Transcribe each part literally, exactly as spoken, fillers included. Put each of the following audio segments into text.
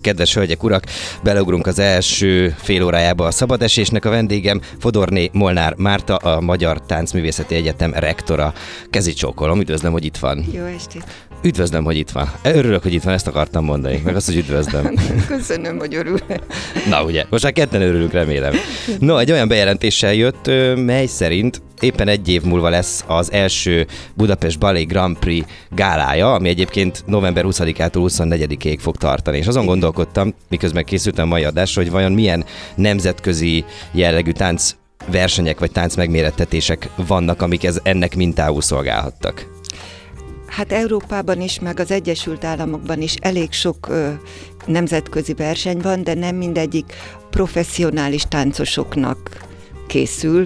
Kedves hölgyek, urak, beleugrunk az első fél órájába a szabadesésnek. A vendégem Fodorné Molnár Márta, a Magyar Táncművészeti Egyetem rektora. Kezi csókolom, üdvözlöm, hogy itt van. Jó estét. Üdvözlöm, hogy itt van. Örülök, hogy itt van, ezt akartam mondani, meg azt, hogy üdvözlöm. Köszönöm, hogy örül. Na ugye, most már ketten örülünk, remélem. No, egy olyan bejelentéssel jött, mely szerint éppen egy év múlva lesz az első Budapest Ballet Grand Prix gálája, ami egyébként november huszadikától huszonnegyedikéig fog tartani. És azon gondolkodtam, miközben készültem a mai adásra, hogy vajon milyen nemzetközi jellegű tánc versenyek vagy tánc megmérettetések vannak, amik ez, ennek mintául szolgálhattak. Hát Európában is, meg az Egyesült Államokban is elég sok ö, nemzetközi verseny van, de nem mindegyik professzionális táncosoknak készül,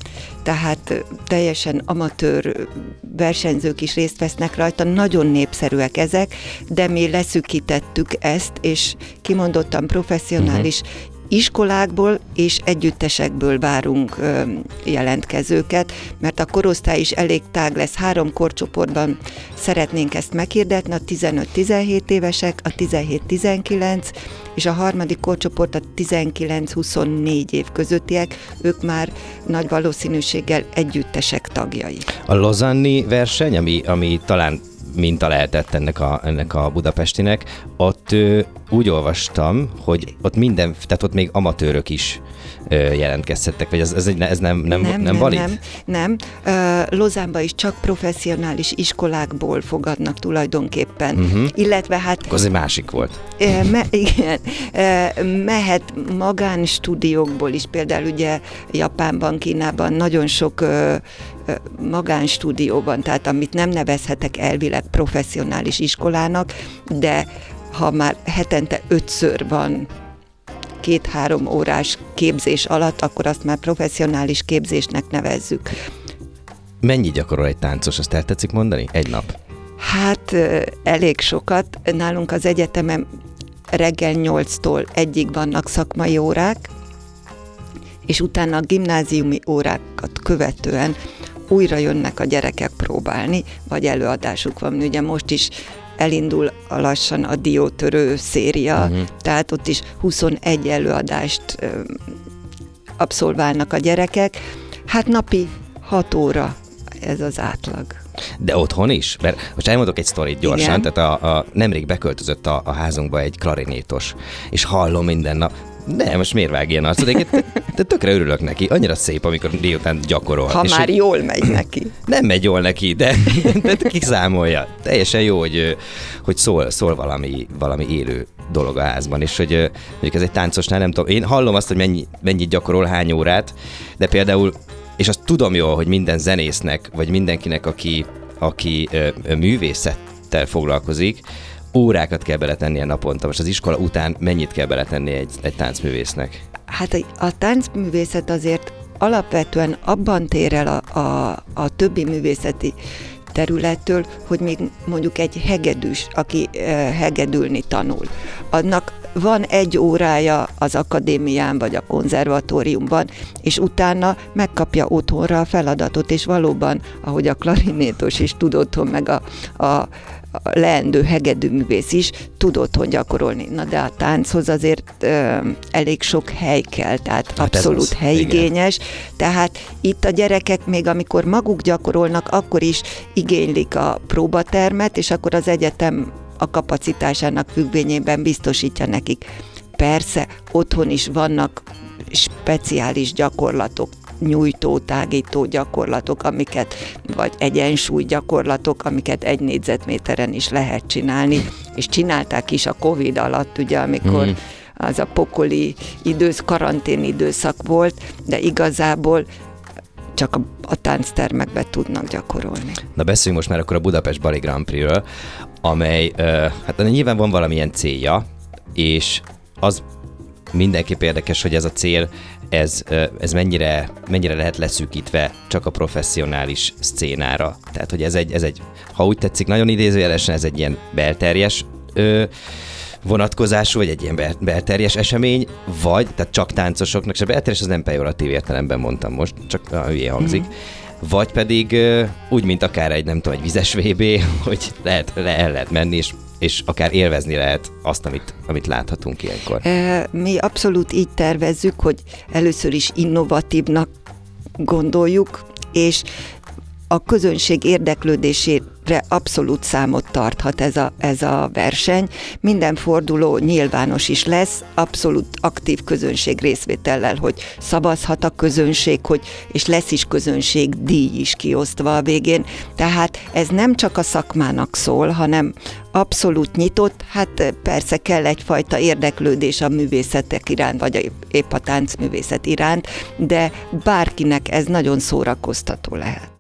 tehát teljesen amatőr versenyzők is részt vesznek rajta, nagyon népszerűek ezek, de mi leszűkítettük ezt, és kimondottan professzionális uh-huh. iskolákból és együttesekből várunk ö, jelentkezőket, mert a korosztály is elég tág lesz. Három korcsoportban szeretnénk ezt meghirdetni, a tizenöt-tizenhét évesek, a tizenhét-tizenkilenc, és a harmadik korcsoport a tizenkilenc-huszonnégy év közöttiek, ők már nagy valószínűséggel együttesek tagjai. A Lausanne-i verseny, ami, ami talán minta lehetett ennek a, ennek a budapestinek, ott ö, úgy olvastam, hogy ott minden, tehát ott még amatőrök is ö, jelentkezhettek, vagy ez, ez, ez nem, nem, nem, nem valid? Nem, nem. Uh, Lausanne-ba is csak professzionális iskolákból fogadnak tulajdonképpen, uh-huh. illetve hát... Akkor az egy másik volt. Uh, me, igen, uh, mehet magánstúdiókból is, például ugye Japánban, Kínában nagyon sok uh, magánstúdióban, tehát amit nem nevezhetek elvileg professzionális iskolának, de ha már hetente ötször van két-három órás képzés alatt, akkor azt már professzionális képzésnek nevezzük. Mennyi gyakorol egy táncos, azt el tetszik mondani? Egy nap? Hát elég sokat. Nálunk az egyetemen reggel nyolctól egyig vannak szakmai órák, és utána a gimnáziumi órákat követően újra jönnek a gyerekek próbálni, vagy előadásuk van. Ugye most is elindul a lassan a diótörő széria, uh-huh. tehát ott is huszonegy előadást ö, abszolválnak a gyerekek. Hát napi hat óra ez az átlag. De otthon is? Mert most elmondok egy sztorit gyorsan, igen. Tehát a, a, nemrég beköltözött a, a házunkba egy klarinétos, és hallom minden nap, de most miért vág ilyen arcot? De, de tökre örülök neki. Annyira szép, amikor délután gyakorol. Ha és már hogy jól megy neki. Nem megy jól neki, de, de kiszámolja. Teljesen jó, hogy, hogy szól, szól valami, valami élő dolog a házban, és hogy mondjuk ez egy táncosnál, nem tudom, én hallom azt, hogy mennyi, mennyit gyakorol, hány órát, de például, és azt tudom jól, hogy minden zenésznek, vagy mindenkinek, aki, aki ö, ö, művészettel foglalkozik, órákat kell beletennie naponta. Most az iskola után mennyit kell beletenni egy, egy táncművésznek? Hát a, a táncművészet azért alapvetően abban tér el a, a, a többi művészeti területtől, hogy még mondjuk egy hegedűs, aki eh, hegedülni tanul, annak van egy órája az akadémián vagy a konzervatóriumban, és utána megkapja otthonra a feladatot, és valóban, ahogy a klarinétos is tud otthon, meg a, a a leendő hegedűművész is tud otthon gyakorolni. Na de a tánchoz azért ö, elég sok hely kell, tehát hát abszolút helyigényes. Igen. Tehát itt a gyerekek még amikor maguk gyakorolnak, akkor is igénylik a próbatermet, és akkor az egyetem a kapacitásának függvényében biztosítja nekik. Persze, otthon is vannak speciális gyakorlatok, nyújtó, tágító gyakorlatok, amiket, vagy egyensúly gyakorlatok, amiket egy négyzetméteren is lehet csinálni, és csinálták is a Covid alatt, ugye, amikor mm. az a pokoli idősz, karantén időszak volt, de igazából csak a, a tánctermekben tudnak gyakorolni. Na beszéljünk most már akkor a Budapest Ballet Grand Prix-ről, amely, uh, hát nyilván van valamilyen célja, és az mindenképp érdekes, hogy ez a cél, ez, ez mennyire, mennyire lehet leszűkítve csak a professzionális szcénára. Tehát, hogy ez egy, ez egy ha úgy tetszik, nagyon idézőjelesen, ez egy ilyen belterjes ö, vonatkozású, vagy egy ilyen belterjes esemény, vagy, tehát csak táncosoknak, és a belterjes az nem pejoratív értelemben mondtam most, csak hülyén hangzik, mm-hmm. vagy pedig úgy, mint akár egy, nem tudom, egy vizes vé bé, hogy lehet, le, el lehet menni, és és akár élvezni lehet azt, amit, amit láthatunk ilyenkor. Mi abszolút így tervezzük, hogy először is innovatívnak gondoljuk, és a közönség érdeklődésére abszolút számot tarthat ez a, ez a verseny. Minden forduló nyilvános is lesz, abszolút aktív közönség részvétellel, hogy szavazhat a közönség, hogy, és lesz is közönség díj is kiosztva a végén. Tehát ez nem csak a szakmának szól, hanem abszolút nyitott, hát persze kell egyfajta érdeklődés a művészetek iránt, vagy épp a táncművészet iránt, de bárkinek ez nagyon szórakoztató lehet.